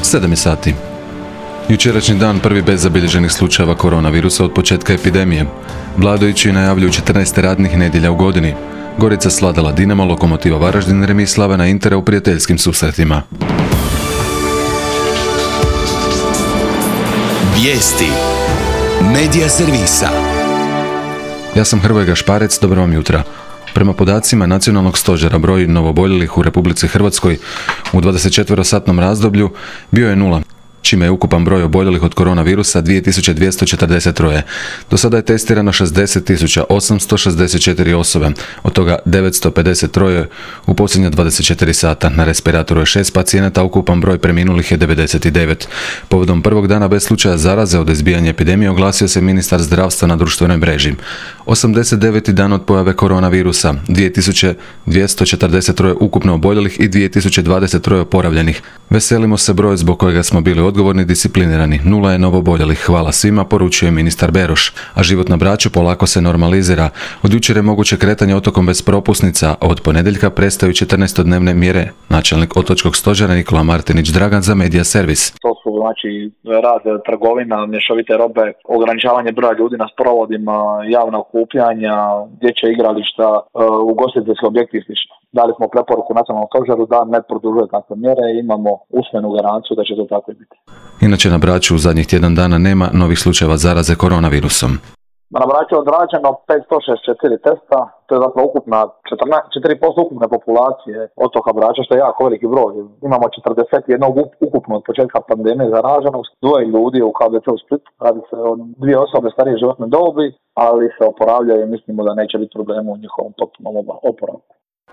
7 sati. Jučerašnji dan prvi bez zabilježenih slučajeva koronavirusa od početka epidemije. Vladajući najavljuju 14 radnih nedjelja u godini. Gorica svladala Dinamo, Lokomotiva Varaždin, remis Slavena Intera u prijateljskim susretima. Vijesti Medija servisa. Ja sam Hrvoje Gašparec, dobro vam jutra. Prema podacima Nacionalnog stožera broj novooboljelih u Republici Hrvatskoj u 24-satnom razdoblju bio je 0, čime je ukupan broj oboljelih od koronavirusa 2243. Do sada je testirano 60.864 osobe, od toga 953 u posljednja 24 sata. Na respiratoru je 6 pacijenata, ukupan broj preminulih je 99. Povodom prvog dana bez slučaja zaraze od izbijanja epidemije oglasio se ministar zdravstva na društvenoj mreži. 89. dan od pojave koronavirusa, 2243 ukupno oboljelih i 2023 oporavljenih. Veselimo se broju zbog kojega smo bili odgovorni i disciplinirani. 0 je novoboljelih. Hvala svima, poručuje ministar Beroš. A život na Braču polako se normalizira. Od jučer je moguće kretanje otokom bez propusnica, a od ponedjeljka prestaju 14-dnevne mjere. Načelnik otočkog stožera Nikola Martinić Dragan za Medija servis. To su znači rad trgovina, mješovite robe, ograničavanje broja ljudi na sprovodima, javna okupljanja, dječja igrališta, ugostiteljski objekti i slično. Dali smo preporuku nacionalnom stožeru da ne produžuje takve mjere i imamo usmenu garanciju da će to tako biti. Inače na Braču u zadnjih tjedan dana nema novih slučajeva zaraze koronavirusom. Na Braču je odrađeno 564 testa, to je zapravo ukupna 4% ukupne populacije otoka Brača, što je jako veliki broj. Imamo 41 ukupno od početka pandemije zaraženog, 2 ljudi u KBC u Splitu, radi se o 2 osobe starije životne dobi, ali se oporavljaju i mislimo da neće biti problema u njihovom potpunom oporavku.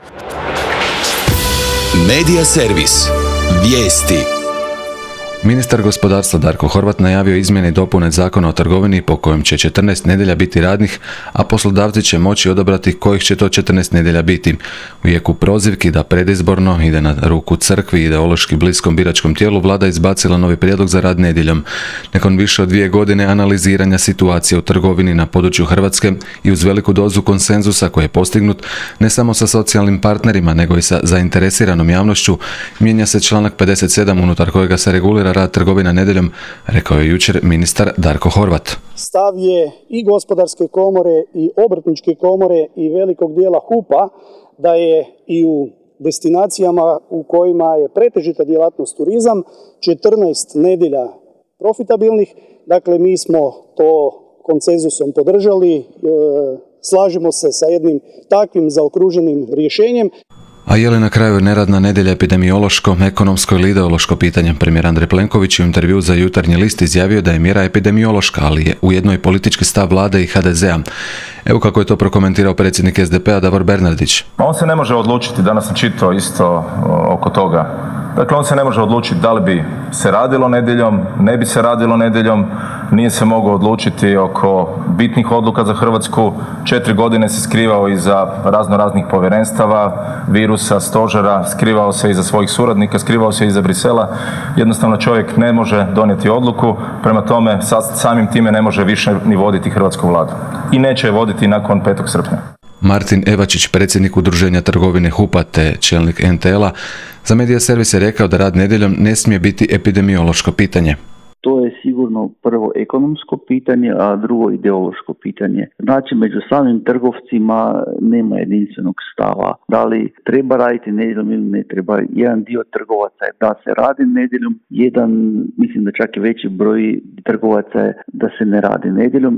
Medija servis. Vijesti. Ministar gospodarstva Darko Horvat najavio izmjene i dopune Zakona o trgovini po kojem će 14 nedjelja biti radnih, a poslodavci će moći odabrati kojih će to 14 nedjelja biti. U jeku prozivki da predizborno ide na ruku crkvi i ideološki bliskom biračkom tijelu, vlada izbacila novi prijedlog za rad nedjeljom. Nakon više od 2 godine analiziranja situacije u trgovini na području Hrvatske i uz veliku dozu konsenzusa koji je postignut ne samo sa socijalnim partnerima nego i sa zainteresiranom javnošću, mijenja se članak 57 unutar kojega se regulira rad trgovina nedjeljom, rekao je jučer ministar Darko Horvat. Stav je i gospodarske komore i obrtničke komore i velikog dijela HUP-a da je i u destinacijama u kojima je pretežita djelatnost turizam 14 nedjelja profitabilnih. Dakle, mi smo to konsenzusom podržali, slažemo se sa jednim takvim zaokruženim rješenjem. A je li na kraju neradna nedjelja epidemiološko, ekonomsko ili ideološko pitanje? Premijer Andrej Plenković u intervju za Jutarnji list izjavio da je mjera epidemiološka, ali je ujedno i politički stav vlade i HDZ-a. Evo kako je to prokomentirao predsjednik SDP-a Davor Bernardić. On se ne može odlučiti, danas sam čitao isto oko toga. Dakle, on se ne može odlučiti da li bi se radilo nedjeljom, ne bi se radilo nedjeljom, nije se mogao odlučiti oko bitnih odluka za Hrvatsku. 4 godine se skrivao iza raznih povjerenstava, virusa, stožera, skrivao se iza svojih suradnika, skrivao se iza Brisela. Jednostavno čovjek ne može donijeti odluku, prema tome samim time ne može više ni voditi hrvatsku vladu. I neće je voditi nakon 5. srpnja. Martin Evačić, predsjednik udruženja trgovine HUP-a te čelnik NTL-a, za Medija servis je rekao da rad nedjeljom ne smije biti epidemiološko pitanje. To je sigurno prvo ekonomsko pitanje, a drugo ideološko pitanje. Znači, među samim trgovcima nema jedinstvenog stava. Da li treba raditi nedjeljom ili ne treba. Jedan dio trgovaca je da se radi nedjeljom, jedan, mislim da čak i veći broj trgovaca je da se ne radi nedjeljom.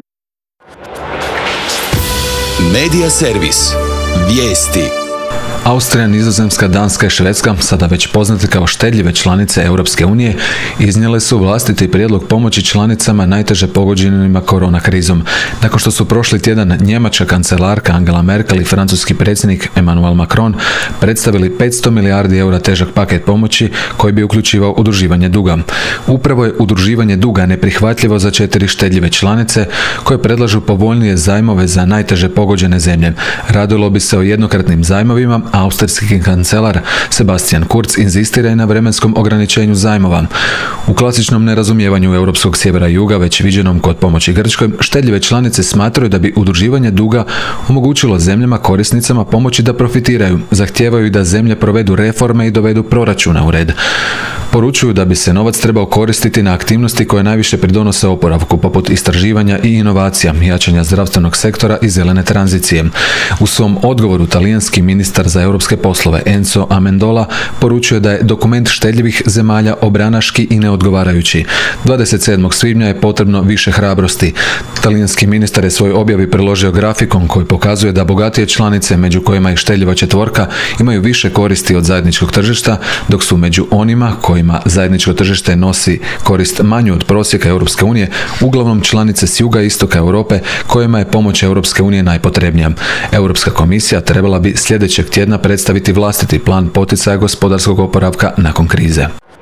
Medija servis. Vijesti. Austrija, Nizozemska, Danska i Švedska, sada već poznate kao štedljive članice Europske unije, iznijele su vlastiti prijedlog pomoći članicama najteže pogođenima korona krizom. Nakon što su prošli tjedan njemačka kancelarka Angela Merkel i francuski predsjednik Emmanuel Macron predstavili 500 milijardi eura težak paket pomoći koji bi uključivao udruživanje duga. Upravo je udruživanje duga neprihvatljivo za 4 štedljive članice koje predlažu povoljnije zajmove za najteže pogođene zemlje. Radilo bi se o jednokratnim zajmovima, austrijski kancelar Sebastian Kurz inzistira i na vremenskom ograničenju zajmova. U klasičnom nerazumijevanju europskog sjevera i juga, već viđenom kod pomoći Grčkoj, štedljive članice smatraju da bi udruživanje duga omogućilo zemljama korisnicama pomoći da profitiraju, zahtijevaju da zemlje provedu reforme i dovedu proračune u red. Poručuju da bi se novac trebao koristiti na aktivnosti koje najviše pridonose oporavku, poput istraživanja i inovacija, jačanja zdravstvenog sektora i zelene tranzicije. U svom odgovoru talijanski ministar za europske poslove Enzo Amendola poručuje da je dokument štedljivih zemalja obranaški i neodgovarajući. 27. svibnja je potrebno više hrabrosti. Talijanski ministar je svoj objavi priložio grafikon koji pokazuje da bogatije članice, među kojima je štedljiva četvorka, imaju više koristi od zajedničkog tržišta, dok su među onima kojima zajedničko tržište nosi korist manju od prosjeka Europske unije uglavnom članice s juga i istoka Europe kojima je pomoć Europske unije najpotrebnija. Europska komisija trebala bi sljedećeg tjedna predstaviti vlastiti plan poticaja gospodarskog oporavka nakon krize.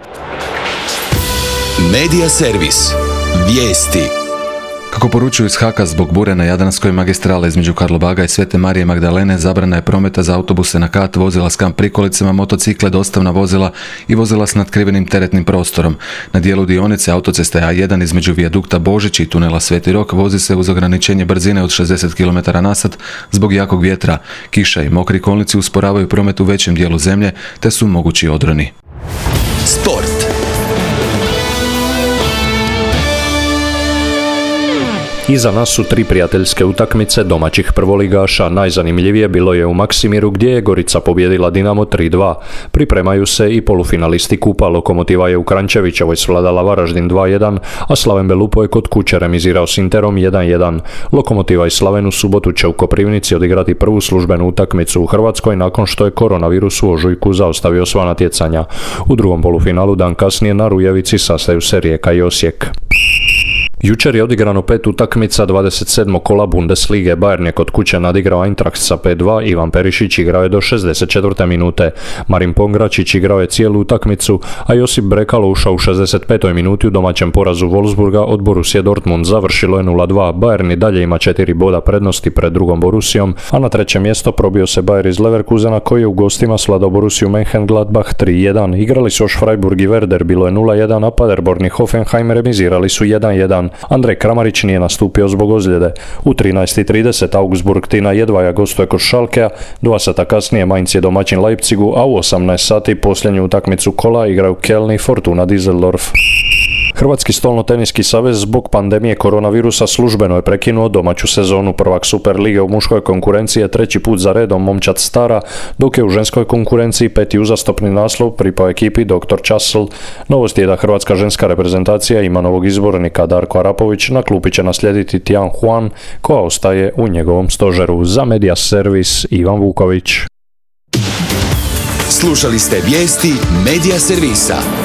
Medija servis. Vijesti. Kako poručuju iz Haka, zbog bure na Jadranskoj magistrali između Karlobaga i Svete Marije Magdalene zabrana je prometa za autobuse na kat, vozila s kamp prikolicama, motocikle, dostavna vozila i vozila s natkrivenim teretnim prostorom. Na dijelu dionice autoceste A1 između vijadukta Božić i tunela Sveti Rok vozi se uz ograničenje brzine od 60 km/h zbog jakog vjetra. Kiša i mokri kolnici usporavaju promet u većem dijelu zemlje, te su mogući odroni. Sport. Iza nas su 3 prijateljske utakmice domaćih prvoligaša. Najzanimljivije bilo je u Maksimiru gdje je Gorica pobijedila Dinamo 3-2. Pripremaju se i polufinalisti kupa. Lokomotiva je u Kranjčevićevoj svladala Varaždin 2-1, a Slaven Belupo je kod kuće remizirao s Interom 1-1. Lokomotiva i Slaven u subotu će u Koprivnici odigrati prvu službenu utakmicu u Hrvatskoj nakon što je koronavirus u ožujku zaustavio sva natjecanja. U drugom polufinalu dan kasnije na Rujevici sastaju se Rijeka i Osijek. Jučer je odigrano 5 utakmica 27. kola Bundeslige. Bayern je kod kuće nadigrao Eintracht sa 5-2, Ivan Perišić igrao je do 64. minute. Marin Pongračić igrao je cijelu utakmicu, a Josip Brekalo ušao u 65. minuti u domaćem porazu Wolfsburga od Borussia Dortmund. Završilo je 0-2. Bayern i dalje ima 4 boda prednosti pred drugom Borussijom, a na treće mjesto probio se Bayer iz Leverkusena koji je u gostima svladao Borussiju Mönchengladbach 3-1. Igrali su još Freiburg i Werder, bilo je 0-1, a Paderborn i Hoffenheim remizirali su 1-1. Andrej Kramarić nije nastupio zbog ozljede. U 13:30 Augsburg Tina Jedvaja gostuje kod Schalkea, 2 sata kasnije Mainz je domaćin Leipzigu, a u 18 sati posljednju utakmicu kola igraju Keln i Fortuna Düsseldorf. Hrvatski stolnoteniski savez zbog pandemije koronavirusa službeno je prekinuo domaću sezonu. Prvak Super lige u muškoj konkurenciji je 3. put za redom momčad Stara, dok je u ženskoj konkurenciji 5. uzastopni naslov pripao ekipi Dr. Časl. Novost je da hrvatska ženska reprezentacija ima novog izbornika. Darko Arapović na klupi će naslijediti Tian Huan, koja ostaje u njegovom stožeru. Za Medija servis Ivan Vuković. Slušali ste vijesti Medija servisa.